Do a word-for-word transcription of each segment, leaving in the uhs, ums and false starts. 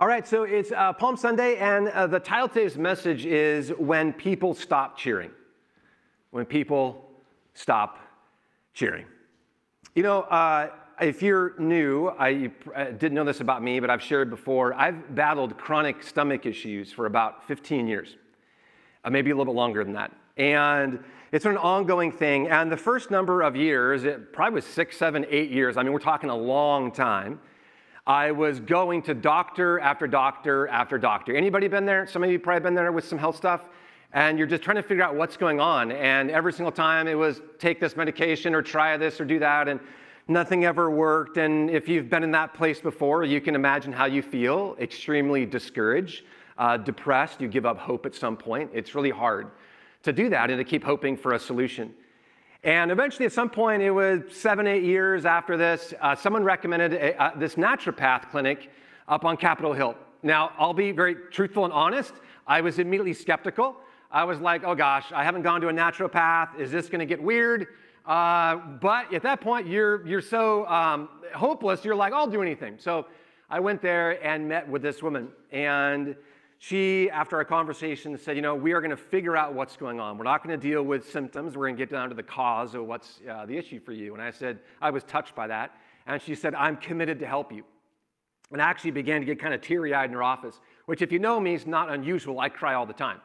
All right, so it's uh, Palm Sunday, and uh, the title of today's message is When People Stop Cheering. When People Stop Cheering. You know, uh, if you're new, I uh, didn't know this about me, but I've shared before, I've battled chronic stomach issues for about fifteen years, uh, maybe a little bit longer than that. And it's an ongoing thing, and the first number of years, it probably was six, seven, eight years, I mean, we're talking a long time, I was going to doctor after doctor after doctor. Anybody been there? Some of you probably been there with some health stuff, and you're just trying to figure out what's going on. And every single time it was take this medication or try this or do that, and nothing ever worked. And if you've been in that place before, you can imagine how you feel: extremely discouraged, uh, depressed. You give up hope at some point. It's really hard to do that and to keep hoping for a solution. And eventually, at some point, it was seven, eight years after this, uh, someone recommended a, uh, this naturopath clinic up on Capitol Hill. Now, I'll be very truthful and honest. I was immediately skeptical. I was like, oh gosh, I haven't gone to a naturopath. Is this going to get weird? Uh, but at that point, you're, you're so um, hopeless, you're like, I'll do anything. So I went there and met with this woman. And she, after our conversation, said, you know, we are going to figure out what's going on. We're not going to deal with symptoms. We're going to get down to the cause of what's uh, the issue for you. And I said, I was touched by that. And she said, I'm committed to help you. And I actually began to get kind of teary-eyed in her office, which, if you know me, is not unusual. I cry all the time.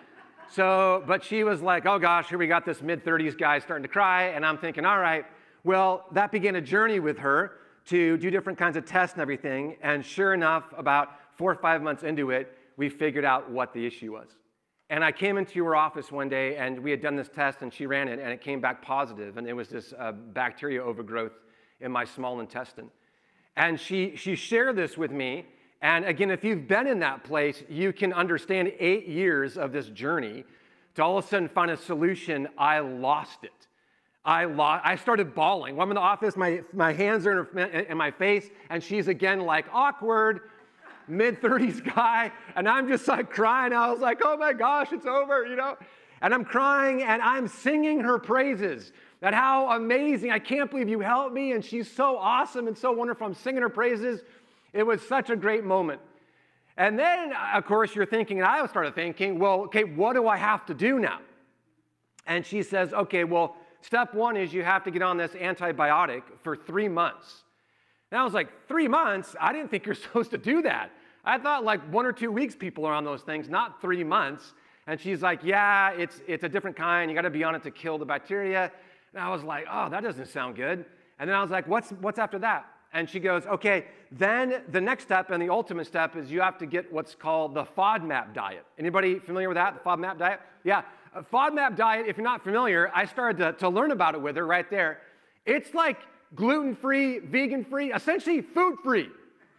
So, but she was like, oh gosh, here we got this mid thirties guy starting to cry. And I'm thinking, all right, well, that began a journey with her to do different kinds of tests and everything. And sure enough, about four or five months into it, we figured out what the issue was. And I came into her office one day, and we had done this test, and she ran it, and it came back positive, and it was this uh, bacteria overgrowth in my small intestine. And she, she shared this with me, and again, if you've been in that place, you can understand eight years of this journey to all of a sudden find a solution. I lost it. I, lost, I started bawling. When I'm in the office, my, my hands are in, her, in my face, and she's again like, awkward, mid thirties guy, and I'm just like crying. I was like, oh my gosh, it's over, you know? And I'm crying, and I'm singing her praises, that how amazing, I can't believe you helped me, and she's so awesome and so wonderful. I'm singing her praises. It was such a great moment. And then, of course, you're thinking, and I started thinking, well, okay, what do I have to do now? And she says, okay, well, step one is you have to get on this antibiotic for three months. And I was like, three months? I didn't think you're supposed to do that. I thought like one or two weeks people are on those things, not three months. And she's like, yeah, it's, it's a different kind. You got to be on it to kill the bacteria. And I was like, oh, that doesn't sound good. And then I was like, what's, what's after that? And she goes, okay, then the next step and the ultimate step is you have to get what's called the FODMAP diet. Anybody familiar with that, the FODMAP diet? Yeah, a FODMAP diet, if you're not familiar, I started to, to learn about it with her right there. It's like gluten-free, vegan-free, essentially food-free.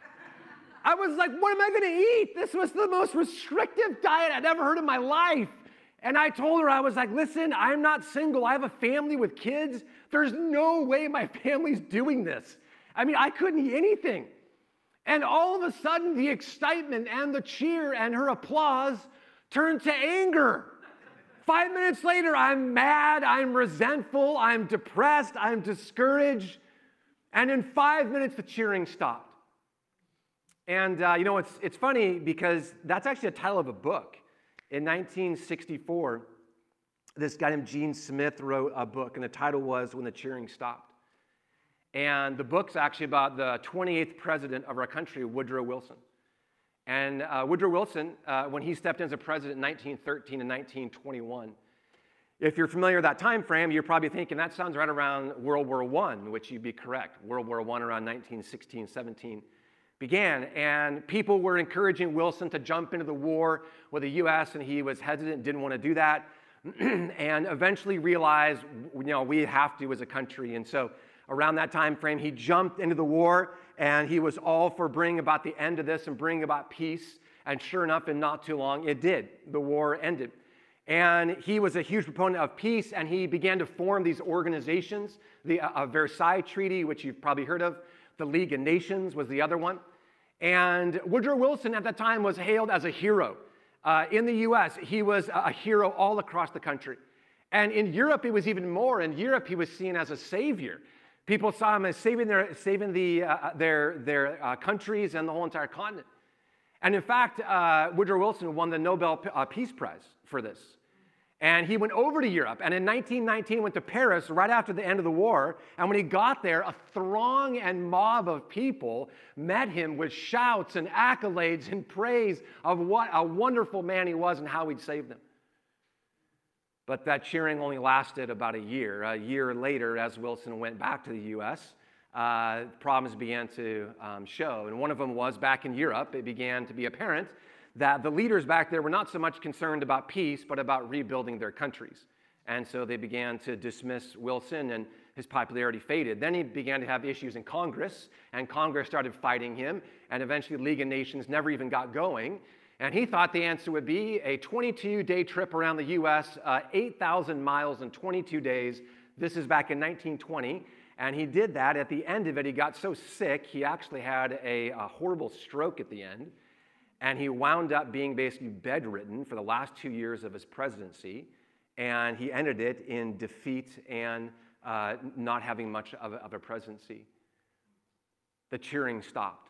I was like, what am I going to eat? This was the most restrictive diet I'd ever heard in my life. And I told her, I was like, listen, I'm not single. I have a family with kids. There's no way my family's doing this. I mean, I couldn't eat anything. And all of a sudden, the excitement and the cheer and her applause turned to anger. Five minutes later, I'm mad, I'm resentful, I'm depressed, I'm discouraged. And in five minutes, the cheering stopped. And uh, you know, it's, it's funny because that's actually the title of a book. In nineteen sixty-four, this guy named Gene Smith wrote a book, and the title was When the Cheering Stopped. And the book's actually about the twenty-eighth president of our country, Woodrow Wilson. And uh, Woodrow Wilson, uh, when he stepped in as a president in nineteen thirteen and nineteen twenty-one, if you're familiar with that time frame, you're probably thinking that sounds right around World War One, which you'd be correct. World War One around nineteen sixteen, seventeen began, and people were encouraging Wilson to jump into the war with the U S, and he was hesitant, didn't want to do that, and eventually realized, you know, we have to as a country. And so around that time frame, he jumped into the war, and he was all for bringing about the end of this and bringing about peace. And sure enough, in not too long, it did. The war ended. And he was a huge proponent of peace, and he began to form these organizations. The uh, Versailles Treaty, which you've probably heard of, the League of Nations was the other one. And Woodrow Wilson at that time was hailed as a hero. Uh, in the U S, he was a hero all across the country. And in Europe, it was even more. In Europe, he was seen as a savior. People saw him as saving their, saving the, uh, their, their uh, countries and the whole entire continent. And in fact, uh, Woodrow Wilson won the Nobel uh, Peace Prize for this. And he went over to Europe, and in nineteen nineteen went to Paris right after the end of the war. And when he got there, a throng and mob of people met him with shouts and accolades and praise of what a wonderful man he was and how he'd saved them. But that cheering only lasted about a year. A year later, as Wilson went back to the U S, uh, problems began to um, show. And one of them was back in Europe, it began to be apparent that the leaders back there were not so much concerned about peace, but about rebuilding their countries. And so they began to dismiss Wilson, and his popularity faded. Then he began to have issues in Congress, and Congress started fighting him, and eventually League of Nations never even got going. And he thought the answer would be a twenty-two day trip around the U S, uh, eight thousand miles in twenty-two days. This is back in nineteen twenty. And he did that. At the end of it, he got so sick, he actually had a, a horrible stroke at the end. And he wound up being basically bedridden for the last two years of his presidency. And he ended it in defeat and uh, not having much of a, of a presidency. The cheering stopped.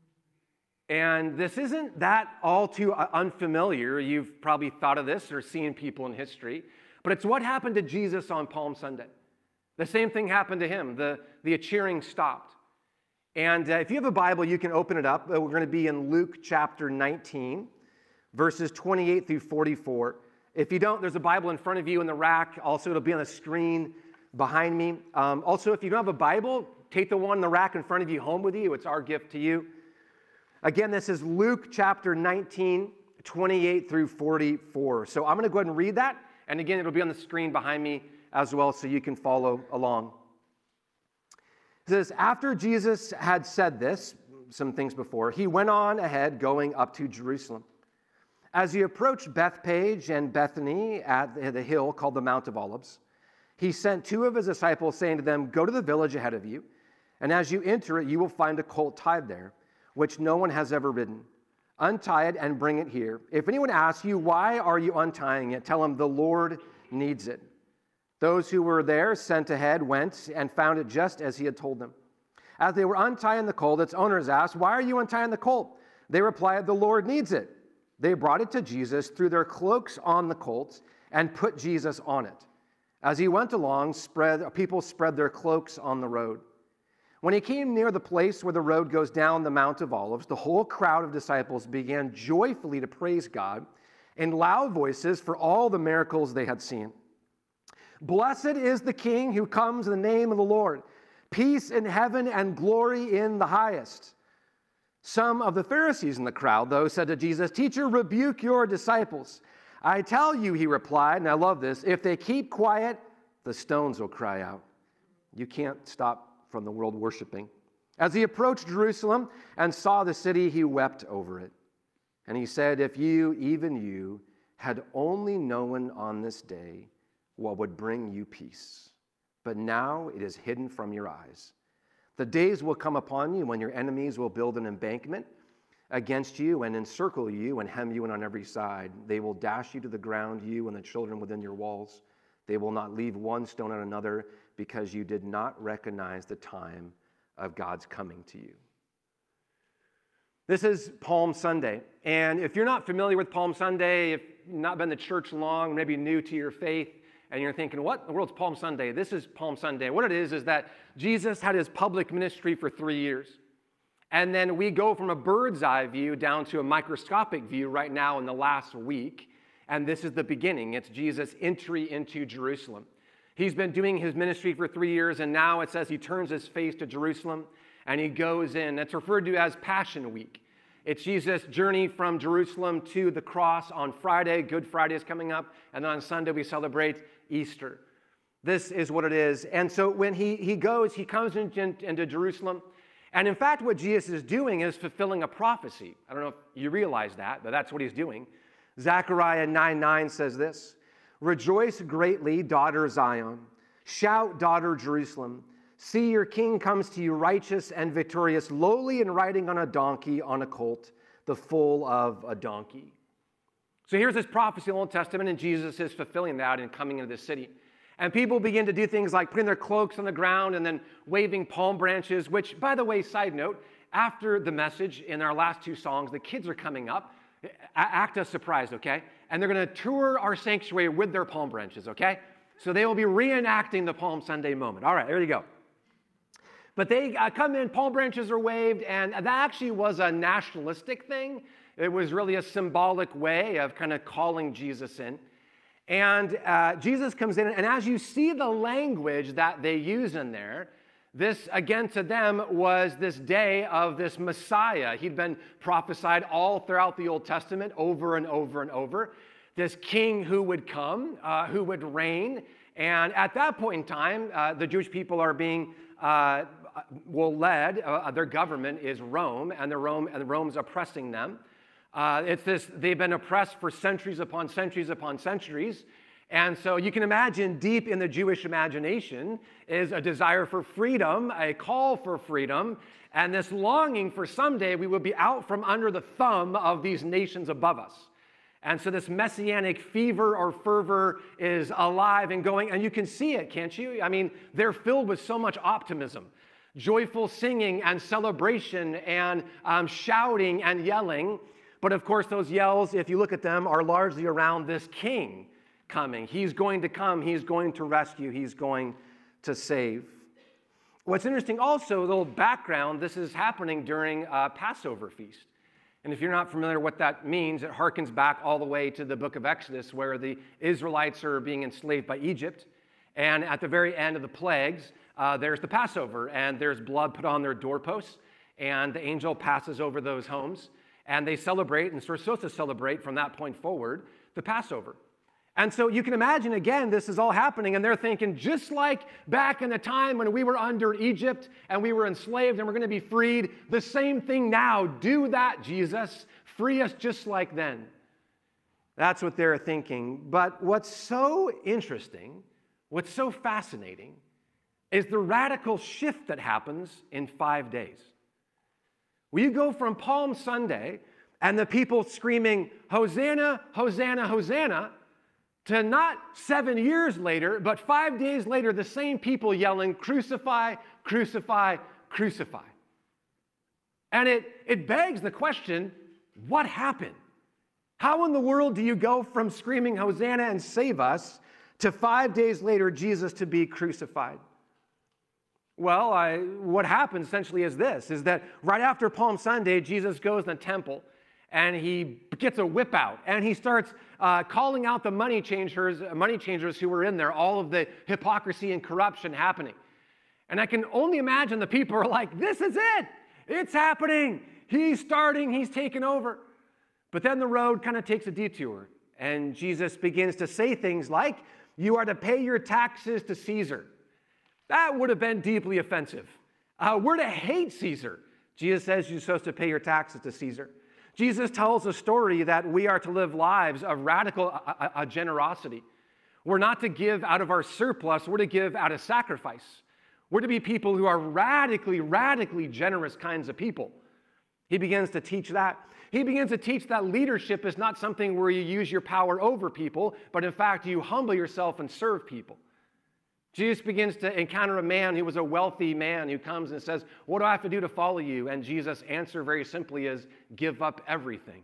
And this isn't that all too unfamiliar. You've probably thought of this or seen people in history. But it's what happened to Jesus on Palm Sunday. The same thing happened to him. The, the cheering stopped. And uh, if you have a Bible, you can open it up. Uh, we're going to be in Luke chapter nineteen, verses twenty-eight through forty-four. If you don't, there's a Bible in front of you in the rack. Also, it'll be on the screen behind me. Um, also, if you don't have a Bible, take the one in the rack in front of you home with you. It's our gift to you. Again, this is Luke chapter nineteen, twenty-eight through forty-four. So I'm going to go ahead and read that. And again, it'll be on the screen behind me as well, so you can follow along. It says, after Jesus had said this, some things before, he went on ahead going up to Jerusalem. As he approached Bethphage and Bethany at the hill called the Mount of Olives, he sent two of his disciples, saying to them, go to the village ahead of you, and as you enter it, you will find a colt tied there, which no one has ever ridden. Untie it and bring it here. If anyone asks you, why are you untying it? Tell him the Lord needs it. Those who were there sent ahead went and found it just as he had told them. As they were untying the colt, its owners asked, why are you untying the colt? They replied, the Lord needs it. They brought it to Jesus, threw their cloaks on the colt, and put Jesus on it. As he went along, spread, people spread their cloaks on the road. When he came near the place where the road goes down the Mount of Olives, the whole crowd of disciples began joyfully to praise God in loud voices for all the miracles they had seen. Blessed is the King who comes in the name of the Lord. Peace in heaven and glory in the highest. Some of the Pharisees in the crowd, though, said to Jesus, Teacher, rebuke your disciples. I tell you, he replied, and I love this, if they keep quiet, the stones will cry out. You can't stop from the world worshiping. As he approached Jerusalem and saw the city, he wept over it. And he said, if you, even you, had only known on this day what would bring you peace. But now it is hidden from your eyes. The days will come upon you when your enemies will build an embankment against you and encircle you and hem you in on every side. They will dash you to the ground, you and the children within your walls. They will not leave one stone on another because you did not recognize the time of God's coming to you. This is Palm Sunday. And if you're not familiar with Palm Sunday, if you've not been to church long, maybe new to your faith, and you're thinking, what in the world's Palm Sunday? This is Palm Sunday. What it is is that Jesus had his public ministry for three years. And then we go from a bird's eye view down to a microscopic view right now in the last week. And this is the beginning. It's Jesus' entry into Jerusalem. He's been doing his ministry for three years, and now it says he turns his face to Jerusalem, and he goes in. It's referred to as Passion Week. It's Jesus' journey from Jerusalem to the cross on Friday. Good Friday is coming up, and then on Sunday we celebrate Easter. This is what it is. And so when he, he goes, he comes in, into Jerusalem, and in fact what Jesus is doing is fulfilling a prophecy. I don't know if you realize that, but that's what he's doing. Zechariah nine nine says this, Rejoice greatly, daughter Zion. Shout, daughter Jerusalem. See, your king comes to you righteous and victorious, lowly and riding on a donkey, on a colt, the foal of a donkey. So here's this prophecy in the Old Testament, and Jesus is fulfilling that and coming into this city. And people begin to do things like putting their cloaks on the ground and then waving palm branches, which, by the way, side note, after the message in our last two songs, the kids are coming up. Act us surprised, okay? And they're going to tour our sanctuary with their palm branches, okay? So they will be reenacting the Palm Sunday moment. All right, there you go. But they uh, come in, palm branches are waved, and that actually was a nationalistic thing. It was really a symbolic way of kind of calling Jesus in. And uh, Jesus comes in, and as you see the language that they use in there, this, again, to them was this day of this Messiah. He'd been prophesied all throughout the Old Testament over and over and over. This king who would come, uh, who would reign. And at that point in time, uh, the Jewish people are being, uh, well, led, uh, their government is Rome, and, the Rome, and Rome's oppressing them. Uh, it's this, they've been oppressed for centuries upon centuries upon centuries. And so you can imagine deep in the Jewish imagination is a desire for freedom, a call for freedom, and this longing for someday we will be out from under the thumb of these nations above us. And so this messianic fever or fervor is alive and going, and you can see it, can't you? I mean, they're filled with so much optimism, joyful singing and celebration and um, shouting and yelling. But of course, those yells, if you look at them, are largely around this king coming. He's going to come. He's going to rescue. He's going to save. What's interesting also, a little background, this is happening during a Passover feast. And if you're not familiar what that means, it harkens back all the way to the book of Exodus, where the Israelites are being enslaved by Egypt. And at the very end of the plagues, uh, there's the Passover, and there's blood put on their doorposts, and the angel passes over those homes, and they celebrate, and we're supposed to celebrate from that point forward, the Passover. And so you can imagine, again, this is all happening, and they're thinking, just like back in the time when we were under Egypt and we were enslaved and we're going to be freed, the same thing now. Do that, Jesus. Free us just like then. That's what they're thinking. But what's so interesting, what's so fascinating, is the radical shift that happens in five days. We go from Palm Sunday and the people screaming, Hosanna, Hosanna, Hosanna, to not seven years later, but five days later, the same people yelling, crucify, crucify, crucify. And it, it begs the question, what happened? How in the world do you go from screaming, Hosanna and save us, to five days later, Jesus to be crucified? Well, I, what happens essentially is this, is that right after Palm Sunday, Jesus goes in the temple, and he gets a whip out, and he starts uh, calling out the money changers, money changers who were in there, all of the hypocrisy and corruption happening. And I can only imagine the people are like, this is it. It's happening. He's starting. He's taking over. But then the road kind of takes a detour, and Jesus begins to say things like, you are to pay your taxes to Caesar. That would have been deeply offensive. Uh, we're to hate Caesar. Jesus says you're supposed to pay your taxes to Caesar. Jesus tells a story that we are to live lives of radical uh, uh, generosity. We're not to give out of our surplus. We're to give out of sacrifice. We're to be people who are radically, radically generous kinds of people. He begins to teach that. He begins to teach that leadership is not something where you use your power over people, but in fact, you humble yourself and serve people. Jesus begins to encounter a man who was a wealthy man who comes and says, what do I have to do to follow you? And Jesus' answer very simply is, give up everything.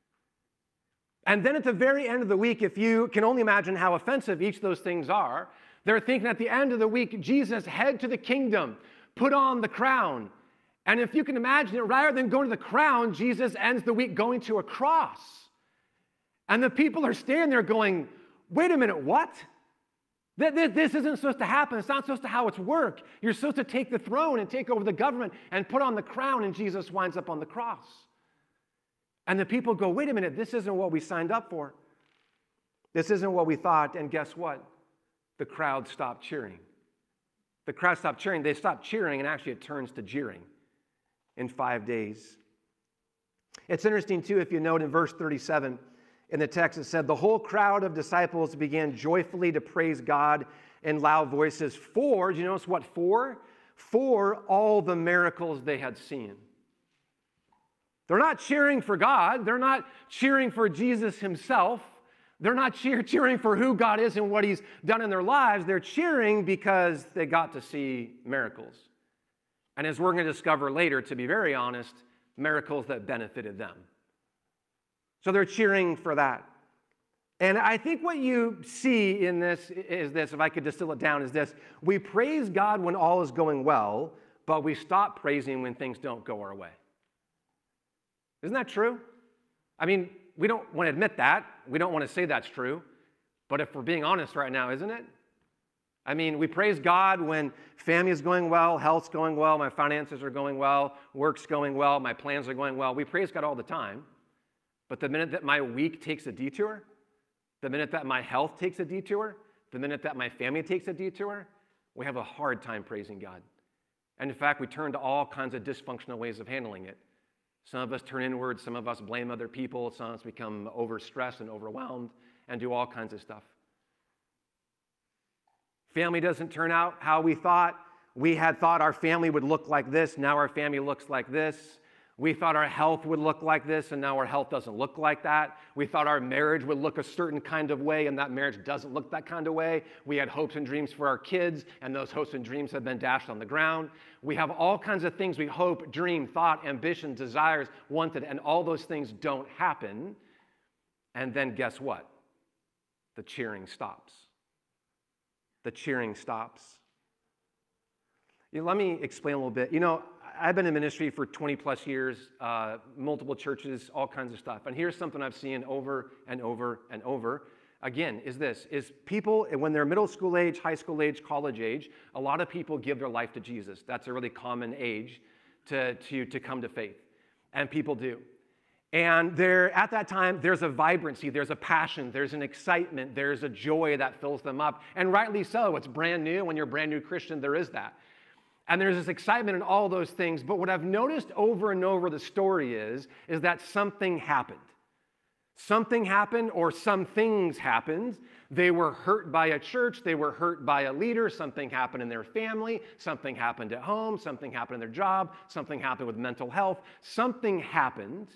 And then at the very end of the week, if you can only imagine how offensive each of those things are, they're thinking at the end of the week, Jesus, head to the kingdom, put on the crown. And if you can imagine it, rather than going to the crown, Jesus ends the week going to a cross. And the people are standing there going, wait a minute, what? This isn't supposed to happen. It's not supposed to how it's work. You're supposed to take the throne and take over the government and put on the crown, and Jesus winds up on the cross. And the people go, wait a minute, this isn't what we signed up for. This isn't what we thought, and guess what? The crowd stopped cheering. The crowd stopped cheering. They stopped cheering, and actually it turns to jeering in five days. It's interesting, too, if you note in verse thirty-seven, in the text, it said, the whole crowd of disciples began joyfully to praise God in loud voices for, do you notice what for? For all the miracles they had seen. They're not cheering for God. They're not cheering for Jesus himself. They're not cheer, cheering for who God is and what he's done in their lives. They're cheering because they got to see miracles. And as we're going to discover later, to be very honest, miracles that benefited them. So they're cheering for that. And I think what you see in this is this, if I could distill it down, is this. We praise God when all is going well, but we stop praising when things don't go our way. Isn't that true? I mean, we don't want to admit that. We don't want to say that's true. But if we're being honest right now, isn't it? I mean, we praise God when family is going well, health's going well, my finances are going well, work's going well, my plans are going well. We praise God all the time. But the minute that my week takes a detour, the minute that my health takes a detour, the minute that my family takes a detour, we have a hard time praising God. And in fact, we turn to all kinds of dysfunctional ways of handling it. Some of us turn inward, some of us blame other people, some of us become overstressed and overwhelmed and do all kinds of stuff. Family doesn't turn out how we thought. We had thought our family would look like this, now our family looks like this. We thought our health would look like this, and now our health doesn't look like that. We thought our marriage would look a certain kind of way, and that marriage doesn't look that kind of way. We had hopes and dreams for our kids, and those hopes and dreams have been dashed on the ground. We have all kinds of things we hope, dream, thought, ambition, desires, wanted, and all those things don't happen. And then guess what? The cheering stops. The cheering stops. You know, let me explain a little bit. You know, I've been in ministry for twenty plus years, uh, multiple churches, all kinds of stuff. And here's something I've seen over and over and over. Again, is this, is people, when they're middle school age, high school age, college age, a lot of people give their life to Jesus. That's a really common age to, to, to come to faith. And people do. And there, at that time, there's a vibrancy, there's a passion, there's an excitement, there's a joy that fills them up. And rightly so. It's brand new. When you're a brand new Christian, there is that. And there's this excitement and all those things. But what I've noticed over and over the story is, is that something happened. Something happened, or some things happened. They were hurt by a church. They were hurt by a leader. Something happened in their family. Something happened at home. Something happened in their job. Something happened with mental health. Something happened.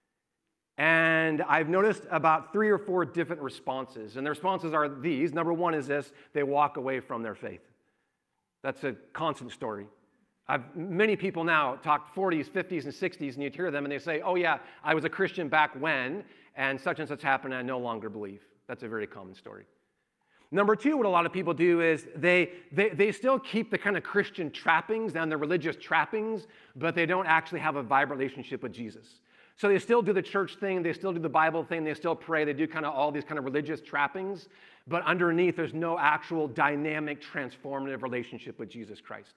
And I've noticed about three or four different responses. And the responses are these. Number one is this: they walk away from their faith. That's a constant story. I've, many people now talk forties, fifties, and sixties, and you'd hear them, and they say, oh yeah, I was a Christian back when, and such and such happened, and I no longer believe. That's a very common story. Number two, what a lot of people do is they, they, they still keep the kind of Christian trappings and the religious trappings, but they don't actually have a vibrant relationship with Jesus. So they still do the church thing, they still do the Bible thing, they still pray, they do kind of all these kind of religious trappings, but underneath there's no actual dynamic, transformative relationship with Jesus Christ.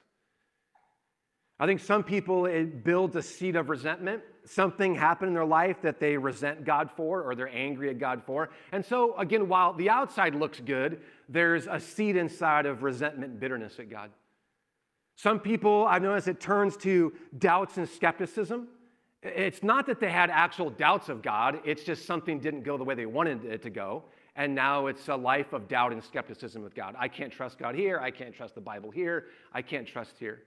I think some people, it builds a seed of resentment. Something happened in their life that they resent God for, or they're angry at God for. And so, again, while the outside looks good, there's a seed inside of resentment and bitterness at God. Some people, I've noticed, it turns to doubts and skepticism. It's not that they had actual doubts of God, it's just something didn't go the way they wanted it to go, and now it's a life of doubt and skepticism with God. I can't trust God here, I can't trust the Bible here, I can't trust here.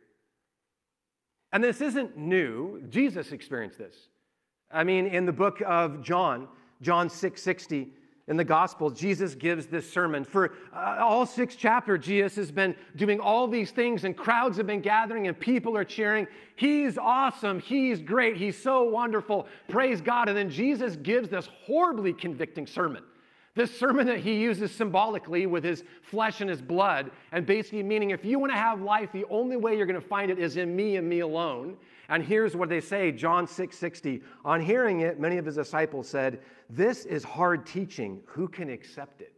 And this isn't new. Jesus experienced this. I mean, in the book of John, John six sixty, in the Gospel, Jesus gives this sermon. For uh, all six chapters, Jesus has been doing all these things, and crowds have been gathering, and people are cheering. He's awesome. He's great. He's so wonderful. Praise God. And then Jesus gives this horribly convicting sermon. This sermon that he uses symbolically with his flesh and his blood, and basically meaning if you want to have life, the only way you're going to find it is in me and me alone. And here's what they say, John six sixty. On hearing it, many of his disciples said, "This is hard teaching. Who can accept it?"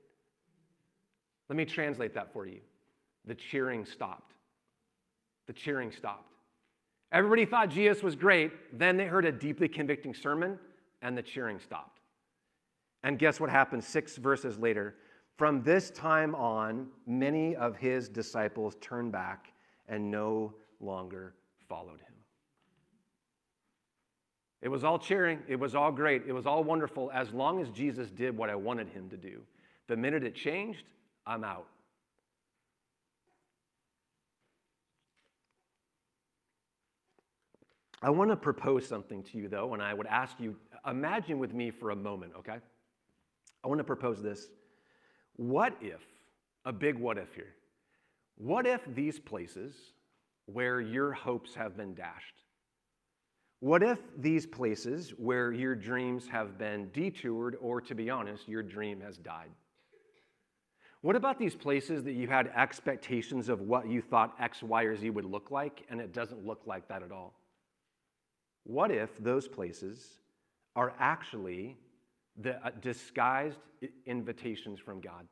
Let me translate that for you. The cheering stopped. The cheering stopped. Everybody thought Jesus was great. Then they heard a deeply convicting sermon, and the cheering stopped. And guess what happened six verses later? From this time on, many of his disciples turned back and no longer followed him. It was all cheering. It was all great. It was all wonderful as long as Jesus did what I wanted him to do. The minute it changed, I'm out. I want to propose something to you, though, and I would ask you, imagine with me for a moment, okay? I want to propose this. What if, a big what if here, what if these places where your hopes have been dashed? What if these places where your dreams have been detoured, or to be honest, your dream has died? What about these places that you had expectations of what you thought X, Y, or Z would look like, and it doesn't look like that at all? What if those places are actually the uh, disguised invitations from God?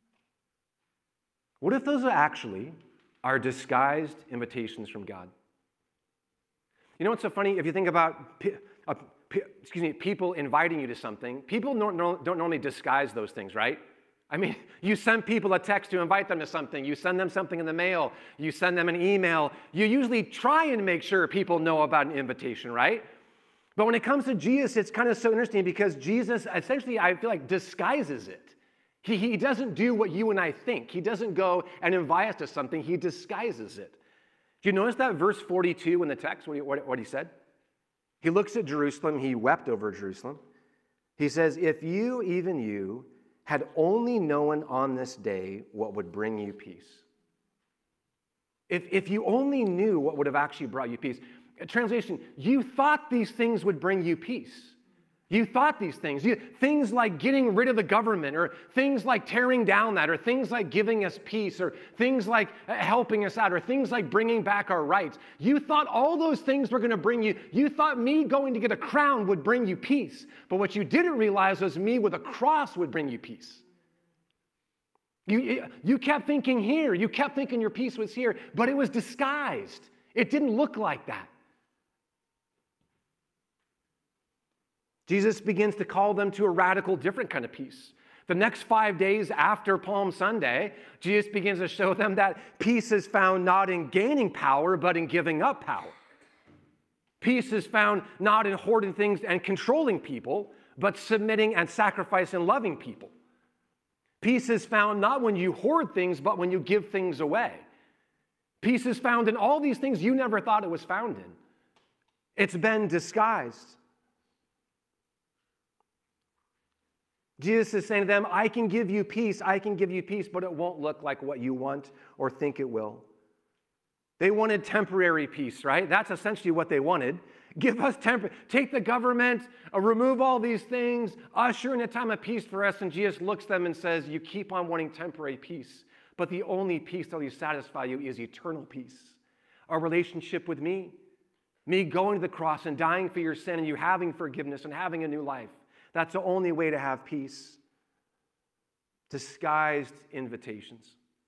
What if those are actually are disguised invitations from God? You know what's so funny? If you think about uh, excuse me, people inviting you to something, people don't, don't normally disguise those things, right? I mean, you send people a text to invite them to something. You send them something in the mail. You send them an email. You usually try and make sure people know about an invitation, right? But when it comes to Jesus, it's kind of so interesting because Jesus essentially, I feel like, disguises it. He, he doesn't do what you and I think. He doesn't go and invite us to something. He disguises it. Do you notice that verse forty-two in the text, what he, what, what he said? He looks at Jerusalem. He wept over Jerusalem. He says, if you, even you, had only known on this day what would bring you peace. If, if you only knew what would have actually brought you peace. Translation, you thought these things would bring you peace. You thought these things. You, things like getting rid of the government, or things like tearing down that, or things like giving us peace, or things like helping us out, or things like bringing back our rights. You thought all those things were going to bring you. You thought me going to get a crown would bring you peace. But what you didn't realize was me with a cross would bring you peace. You, you kept thinking here. You kept thinking your peace was here, but it was disguised. It didn't look like that. Jesus begins to call them to a radical, different kind of peace. The next five days after Palm Sunday, Jesus begins to show them that peace is found not in gaining power, but in giving up power. Peace is found not in hoarding things and controlling people, but submitting and sacrificing and loving people. Peace is found not when you hoard things, but when you give things away. Peace is found in all these things you never thought it was found in. It's been disguised. Jesus is saying to them, I can give you peace, I can give you peace, but it won't look like what you want or think it will. They wanted temporary peace, right? That's essentially what they wanted. Give us temporary, take the government, uh, remove all these things, usher in a time of peace for us. And Jesus looks at them and says, you keep on wanting temporary peace, but the only peace that will satisfy you is eternal peace. A relationship with me, me going to the cross and dying for your sin, and you having forgiveness and having a new life. That's the only way to have peace. Disguised invitations.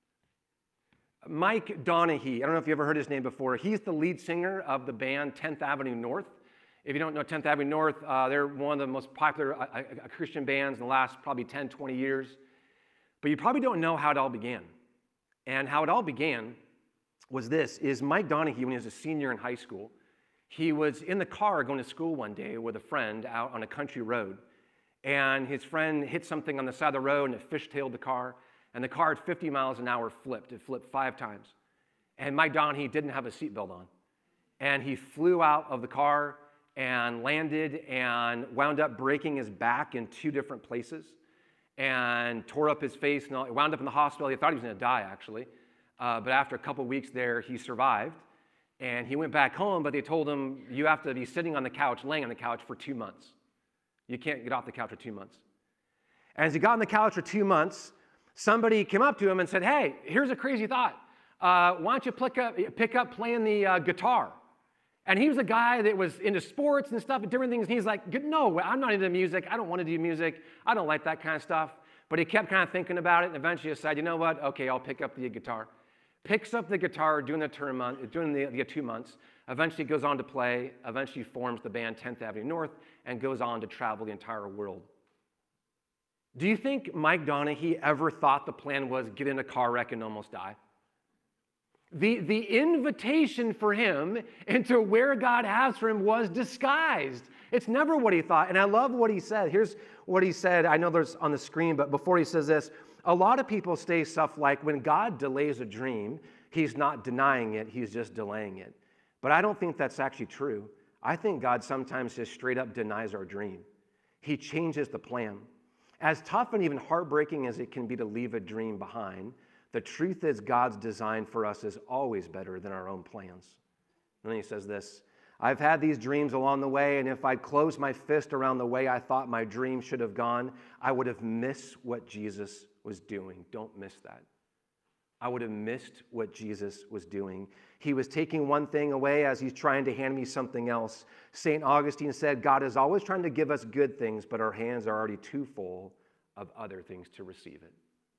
Mike Donahue, I don't know if you ever heard his name before. He's the lead singer of the band tenth Avenue North. If you don't know tenth Avenue North, uh, they're one of the most popular uh, uh, Christian bands in the last probably ten, twenty years. But you probably don't know how it all began. And how it all began was this, is Mike Donahue, when he was a senior in high school, he was in the car going to school one day with a friend out on a country road. And his friend hit something on the side of the road, and it fishtailed the car. And the car at fifty miles an hour flipped. It flipped five times. And Mike Donahue didn't have a seatbelt on. And he flew out of the car and landed and wound up breaking his back in two different places and tore up his face. And all, wound up in the hospital. He thought he was going to die, actually. Uh, but after a couple weeks there, he survived. And he went back home, but they told him, you have to be sitting on the couch, laying on the couch for two months. You can't get off the couch for two months. As he got on the couch for two months, somebody came up to him and said, hey, here's a crazy thought. Uh, why don't you pick up, pick up playing the uh, guitar? And he was a guy that was into sports and stuff and different things. And he's like, no, I'm not into music. I don't want to do music. I don't like that kind of stuff. But he kept kind of thinking about it and eventually decided, you know what? Okay, I'll pick up the guitar. Picks up the guitar during the, term month, during the, the two months, eventually goes on to play, eventually forms the band tenth Avenue North, and goes on to travel the entire world. Do you think Mike Donahue ever thought the plan was get in a car wreck and almost die? The, the invitation for him into where God has for him was disguised. It's never what he thought. And I love what he said. Here's what he said. I know there's on the screen, but before he says this, a lot of people say stuff like, when God delays a dream, he's not denying it, he's just delaying it. But I don't think that's actually true. I think God sometimes just straight up denies our dream. He changes the plan. As tough and even heartbreaking as it can be to leave a dream behind, The truth is God's design for us is always better than our own plans. And then he says this, I've had these dreams along the way, and if I'd closed my fist around the way I thought my dream should have gone, I would have missed what Jesus was doing. Don't miss that. I would have missed what Jesus was doing. He was taking one thing away as he's trying to hand me something else. Saint Augustine said, God is always trying to give us good things, but our hands are already too full of other things to receive it.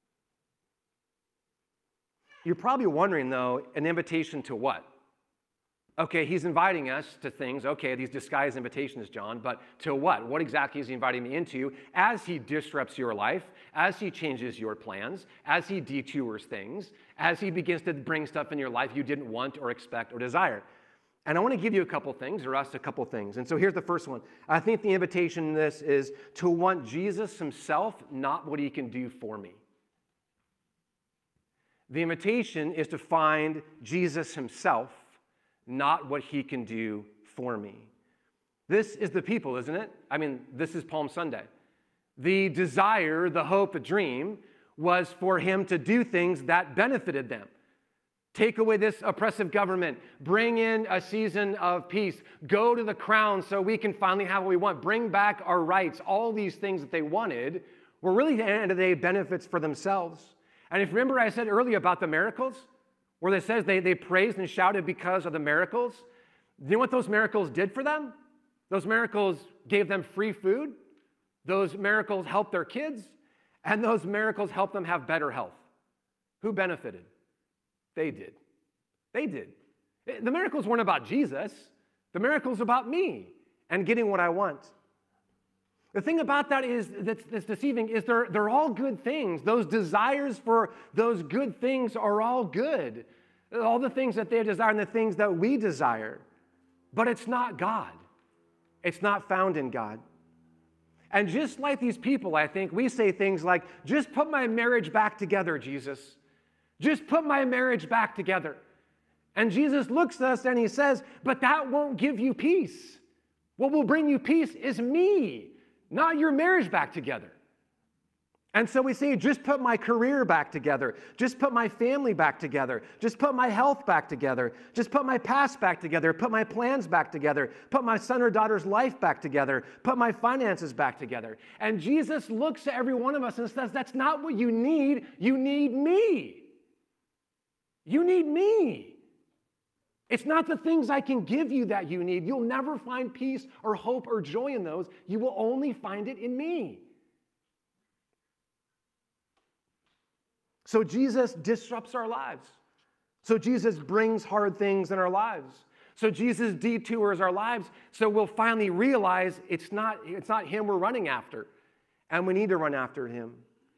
You're probably wondering, though, an invitation to what? Okay, he's inviting us to things. Okay, these disguised invitations, John, but to what? What exactly is he inviting me into as he disrupts your life, as he changes your plans, as he detours things, as he begins to bring stuff in your life you didn't want or expect or desire? And I want to give you a couple things, or us a couple things. And so here's the first one. I think the invitation in this is to want Jesus himself, not what he can do for me. The invitation is to find Jesus himself, not what he can do for me. This is the people, isn't it? I mean, this is Palm Sunday. The desire, the hope, the dream was for him to do things that benefited them. Take away this oppressive government. Bring in a season of peace. Go to the crown so we can finally have what we want. Bring back our rights. All these things that they wanted were really, at the end of the day, benefits for themselves. And if you remember I said earlier about the miracles, where it says they, they praised and shouted because of the miracles. Do you know what those miracles did for them? Those miracles gave them free food. Those miracles helped their kids. And those miracles helped them have better health. Who benefited? They did. They did. The miracles weren't about Jesus. The miracles about me and getting what I want. The thing about that is that's, that's deceiving is they're, they're all good things. Those desires for those good things are all good. All the things that they desire and the things that we desire. But it's not God. It's not found in God. And just like these people, I think, we say things like, just put my marriage back together, Jesus. Just put my marriage back together. And Jesus looks at us and he says, but that won't give you peace. What will bring you peace is me. Not your marriage back together. And so we say, just put my career back together. Just put my family back together. Just put my health back together. Just put my past back together. Put my plans back together. Put my son or daughter's life back together. Put my finances back together. And Jesus looks at every one of us and says, that's not what you need. You need me. You need me. It's not the things I can give you that you need. You'll never find peace or hope or joy in those. You will only find it in me. So Jesus disrupts our lives. So Jesus brings hard things in our lives. So Jesus detours our lives. So we'll finally realize it's not, it's not him we're running after. And we need to run after him.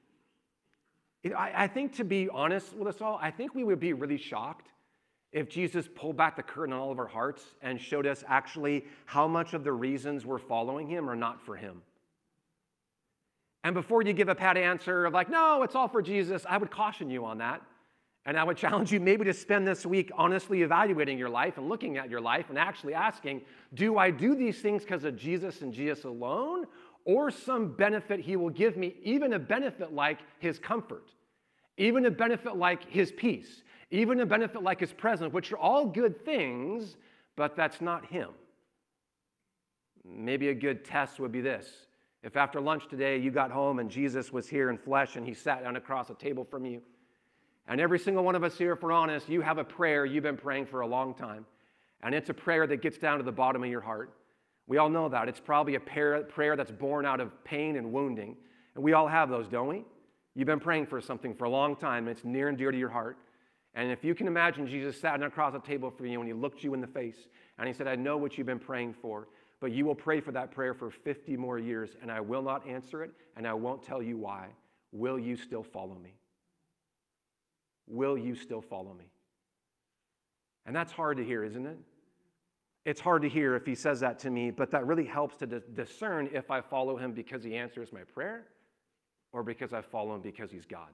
I, I think, to be honest with us all, I think we would be really shocked if Jesus pulled back the curtain on all of our hearts and showed us actually how much of the reasons we're following him are not for him. And before you give a pat answer of like, no, it's all for Jesus, I would caution you on that. And I would challenge you maybe to spend this week honestly evaluating your life and looking at your life and actually asking, do I do these things because of Jesus and Jesus alone, or some benefit he will give me, even a benefit like his comfort, even a benefit like his peace, even a benefit like his presence, which are all good things, but that's not him. Maybe a good test would be this. If after lunch today you got home and Jesus was here in flesh and he sat down across a table from you, and every single one of us here, if we're honest, you have a prayer you've been praying for a long time, and it's a prayer that gets down to the bottom of your heart. We all know that. It's probably a prayer that's born out of pain and wounding, and we all have those, don't we? You've been praying for something for a long time, and it's near and dear to your heart. And if you can imagine Jesus sat down across a table for you and he looked you in the face and he said, I know what you've been praying for, but you will pray for that prayer for fifty more years and I will not answer it and I won't tell you why. Will you still follow me? Will you still follow me? And that's hard to hear, isn't it? It's hard to hear if he says that to me, but that really helps to dis- discern if I follow him because he answers my prayer or because I follow him because he's God.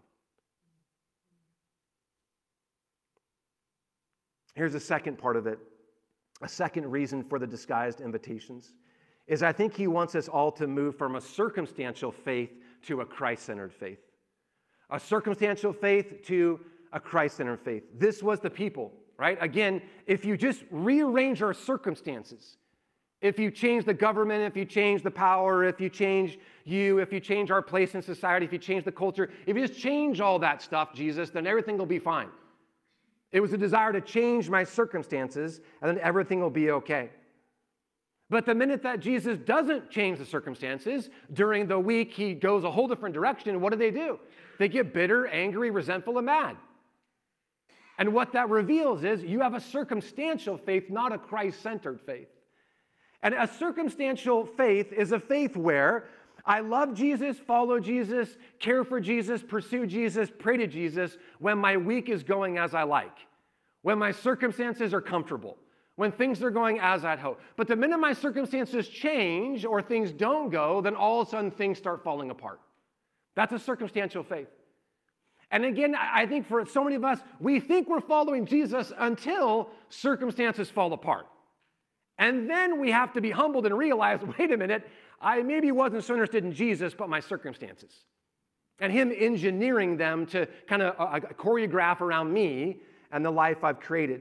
Here's a second part of it, a second reason for the disguised invitations, is I think he wants us all to move from a circumstantial faith to a Christ-centered faith. A circumstantial faith to a Christ-centered faith. This was the people, right? Again, if you just rearrange our circumstances, if you change the government, if you change the power, if you change you, if you change our place in society, if you change the culture, if you just change all that stuff, Jesus, then everything will be fine. It was a desire to change my circumstances, and then everything will be okay. But the minute that Jesus doesn't change the circumstances, during the week he goes a whole different direction, what do they do? They get bitter, angry, resentful, and mad. And what that reveals is you have a circumstantial faith, not a Christ-centered faith. And a circumstantial faith is a faith where I love Jesus, follow Jesus, care for Jesus, pursue Jesus, pray to Jesus when my week is going as I like, when my circumstances are comfortable, when things are going as I'd hope. But the minute my circumstances change or things don't go, then all of a sudden things start falling apart. That's a circumstantial faith. And again, I think for so many of us, we think we're following Jesus until circumstances fall apart. And then we have to be humbled and realize, wait a minute, I maybe wasn't so interested in Jesus, but my circumstances. And him engineering them to kind of uh, choreograph around me and the life I've created.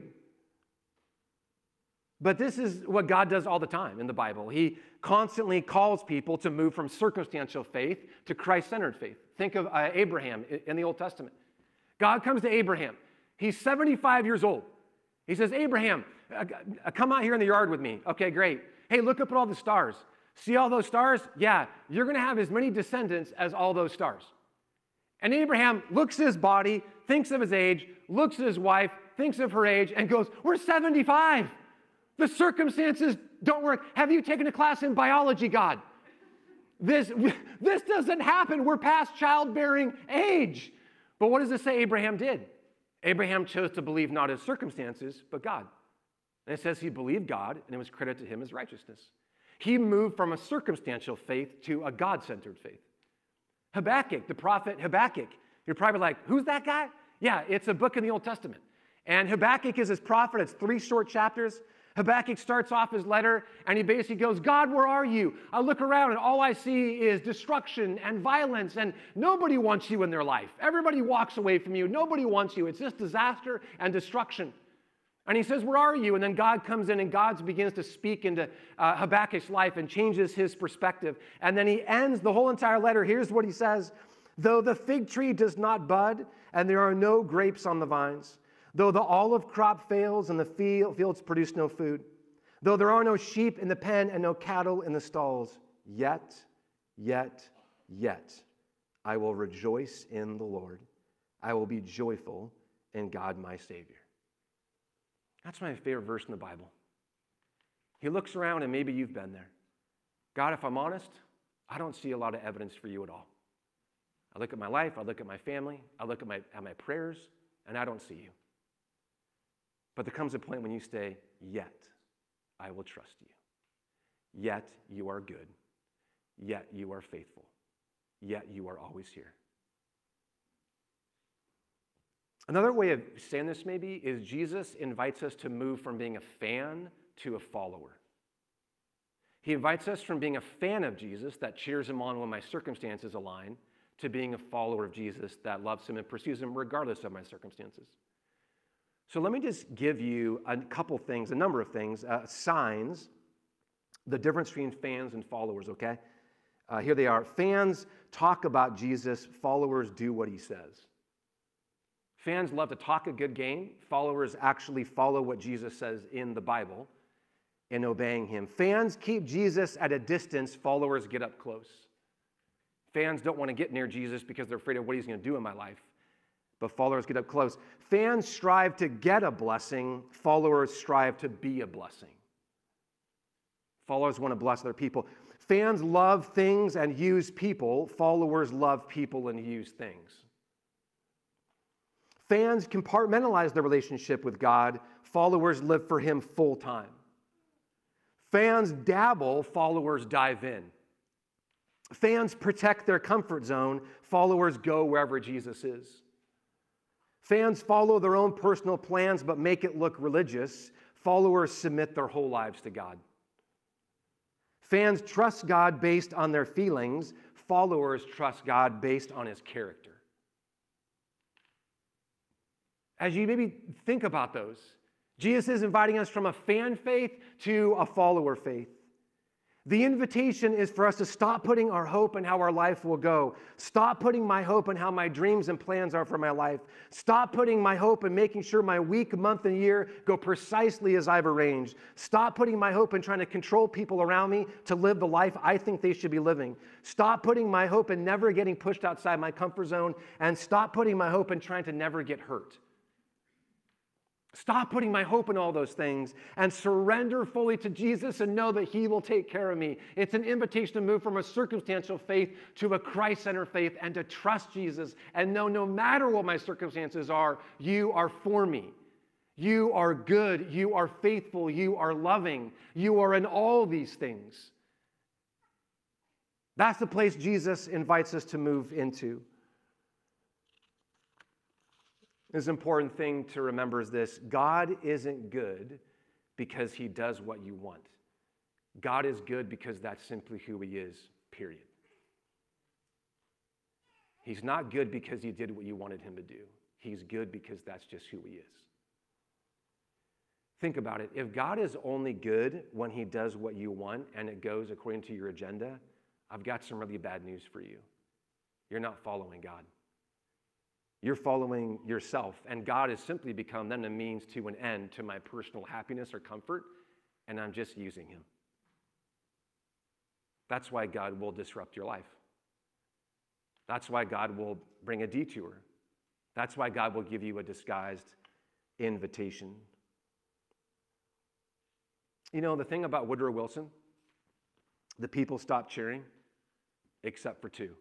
But this is what God does all the time in the Bible. He constantly calls people to move from circumstantial faith to Christ-centered faith. Think of uh, Abraham in the Old Testament. God comes to Abraham. He's seventy-five years old. He says, Abraham, uh, come out here in the yard with me. Okay, great. Hey, look up at all the stars. See all those stars? Yeah, you're going to have as many descendants as all those stars. And Abraham looks at his body, thinks of his age, looks at his wife, thinks of her age, and goes, we're seventy-five. The circumstances don't work. Have you taken a class in biology, God? This, this doesn't happen. We're past childbearing age. But what does it say Abraham did? Abraham chose to believe not his circumstances, but God. And it says he believed God, and it was credited to him as righteousness. He moved from a circumstantial faith to a God-centered faith. Habakkuk, the prophet Habakkuk. You're probably like, who's that guy? Yeah, it's a book in the Old Testament. And Habakkuk is his prophet. It's three short chapters. Habakkuk starts off his letter, and he basically goes, God, where are you? I look around, and all I see is destruction and violence, and nobody wants you in their life. Everybody walks away from you. Nobody wants you. It's just disaster and destruction. And he says, where are you? And then God comes in, and God begins to speak into uh, Habakkuk's life and changes his perspective. And then he ends the whole entire letter. Here's what he says. Though the fig tree does not bud, and there are no grapes on the vines, though the olive crop fails and the fields produce no food, though there are no sheep in the pen and no cattle in the stalls, yet, yet, yet, I will rejoice in the Lord. I will be joyful in God my Savior. That's my favorite verse in the Bible. He looks around, and maybe you've been there. God, if I'm honest, I don't see a lot of evidence for you at all. I look at my life, I look at my family, I look at my, at my prayers, and I don't see you. But there comes a point when you say, yet I will trust you. Yet you are good. Yet you are faithful. Yet you are always here. Another way of saying this maybe is Jesus invites us to move from being a fan to a follower. He invites us from being a fan of Jesus that cheers him on when my circumstances align to being a follower of Jesus that loves him and pursues him regardless of my circumstances. So let me just give you a couple things, a number of things, uh, signs, the difference between fans and followers, okay? Uh, here they are. Fans talk about Jesus. Followers do what he says. Fans love to talk a good game. Followers actually follow what Jesus says in the Bible in obeying him. Fans keep Jesus at a distance. Followers get up close. Fans don't want to get near Jesus because they're afraid of what he's going to do in my life. But followers get up close. Fans strive to get a blessing. Followers strive to be a blessing. Followers want to bless other people. Fans love things and use people. Followers love people and use things. Fans compartmentalize their relationship with God. Followers live for him full time. Fans dabble. Followers dive in. Fans protect their comfort zone. Followers go wherever Jesus is. Fans follow their own personal plans but make it look religious. Followers submit their whole lives to God. Fans trust God based on their feelings. Followers trust God based on his character. As you maybe think about those, Jesus is inviting us from a fan faith to a follower faith. The invitation is for us to stop putting our hope in how our life will go. Stop putting my hope in how my dreams and plans are for my life. Stop putting my hope in making sure my week, month, and year go precisely as I've arranged. Stop putting my hope in trying to control people around me to live the life I think they should be living. Stop putting my hope in never getting pushed outside my comfort zone, and stop putting my hope in trying to never get hurt. Stop putting my hope in all those things and surrender fully to Jesus and know that he will take care of me. It's an invitation to move from a circumstantial faith to a Christ-centered faith and to trust Jesus and know no matter what my circumstances are, you are for me. You are good. You are faithful. You are loving. You are in all these things. That's the place Jesus invites us to move into. This important thing to remember is this: God isn't good because he does what you want. God is good because that's simply who he is, period. He's not good because he did what you wanted him to do. He's good because that's just who he is. Think about it. If God is only good when he does what you want and it goes according to your agenda, I've got some really bad news for you. You're not following God. You're following yourself, and God has simply become then a means to an end to my personal happiness or comfort, and I'm just using him. That's why God will disrupt your life. That's why God will bring a detour. That's why God will give you a disguised invitation. You know, the thing about Woodrow Wilson, the people stopped cheering except for two: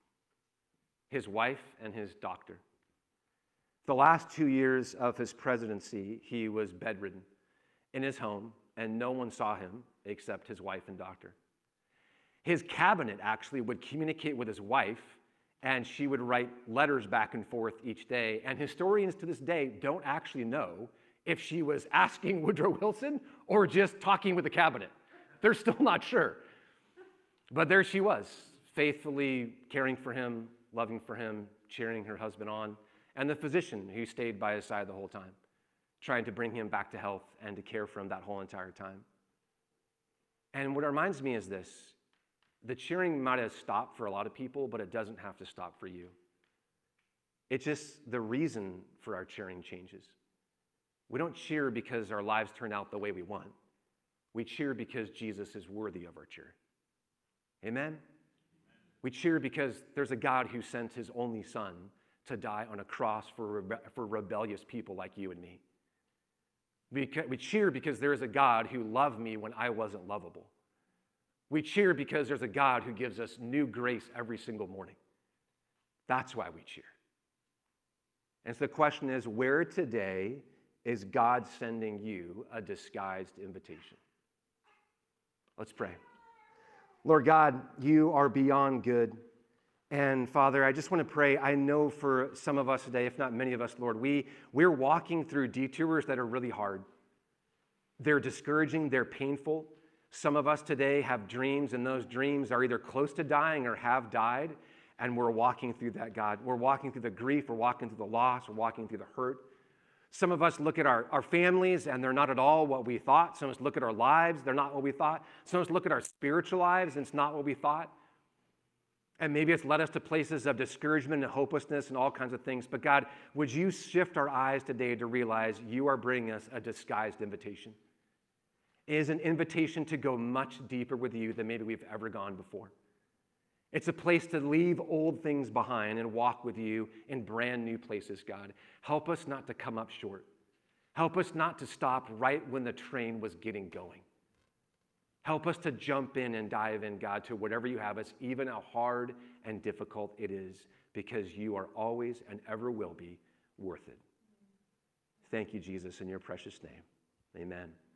his wife and his doctor. The last two years of his presidency, he was bedridden in his home, and no one saw him except his wife and doctor. His cabinet actually would communicate with his wife, and she would write letters back and forth each day. And historians to this day don't actually know if she was asking Woodrow Wilson or just talking with the cabinet. They're still not sure. But there she was, faithfully caring for him, loving for him, cheering her husband on, and the physician who stayed by his side the whole time, trying to bring him back to health and to care for him that whole entire time. And what it reminds me is this: the cheering might have stopped for a lot of people, but it doesn't have to stop for you. It's just the reason for our cheering changes. We don't cheer because our lives turn out the way we want. We cheer because Jesus is worthy of our cheer. Amen? We cheer because there's a God who sent his only son to die on a cross for, rebe- for rebellious people like you and me. We, we cheer because there is a God who loved me when I wasn't lovable. We cheer because there's a God who gives us new grace every single morning. That's why we cheer. And so the question is, where today is God sending you a disguised invitation? Let's pray. Lord God, you are beyond good. And Father, I just want to pray, I know for some of us today, if not many of us, Lord, we, we're walking through detours that are really hard. They're discouraging, they're painful. Some of us today have dreams, and those dreams are either close to dying or have died, and we're walking through that, God. We're walking through the grief, we're walking through the loss, we're walking through the hurt. Some of us look at our, our families, and they're not at all what we thought. Some of us look at our lives, they're not what we thought. Some of us look at our spiritual lives, and it's not what we thought. And maybe it's led us to places of discouragement and hopelessness and all kinds of things. But God, would you shift our eyes today to realize you are bringing us a disguised invitation? It is an invitation to go much deeper with you than maybe we've ever gone before. It's a place to leave old things behind and walk with you in brand new places, God. Help us not to come up short. Help us not to stop right when the train was getting going. Help us to jump in and dive in, God, to whatever you have us, even how hard and difficult it is, because you are always and ever will be worth it. Thank you, Jesus, in your precious name. Amen.